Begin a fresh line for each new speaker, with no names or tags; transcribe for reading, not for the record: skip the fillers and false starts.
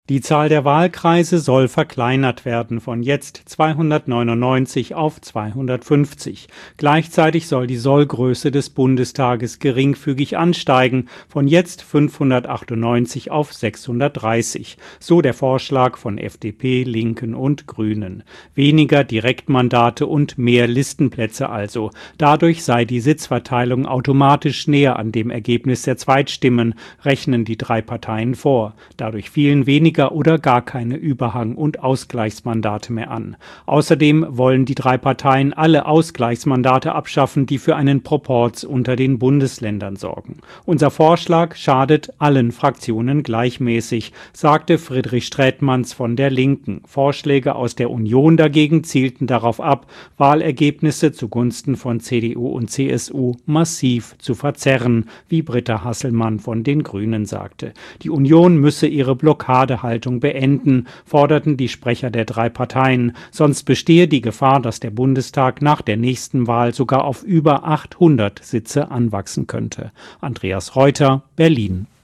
Die Zahl der Wahlkreise soll verkleinert werden, von jetzt 299 auf 250. Gleichzeitig soll die Sollgröße des Bundestages geringfügig ansteigen, von jetzt 598 auf 630. So der Vorschlag von FDP, Linken und Grünen. Weniger Direktmandate und mehr Listenplätze also. Dadurch sei die Sitzverteilung automatisch näher an dem Ergebnis der Zweitstimmen, rechnen die drei Parteien vor. Dadurch fielen weniger oder gar keine Überhang- und Ausgleichsmandate mehr an. Außerdem wollen die drei Parteien alle Ausgleichsmandate abschaffen, die für einen Proporz unter den Bundesländern sorgen. Unser Vorschlag schadet allen Fraktionen gleichmäßig, sagte Friedrich Straetmans von der Linken. Vorschläge aus der Union dagegen zielten darauf ab, Wahlergebnisse zugunsten von CDU und CSU massiv zu verzerren, wie Britta Hasselmann von den Grünen sagte. Die Union müsse ihre Blockadehaltung beenden, forderten die Sprecher der drei Parteien. Sonst bestehe die Gefahr, dass der Bundestag nach der nächsten Wahl sogar auf über 800 Sitze anwachsen könnte. Andreas Reuter, Berlin.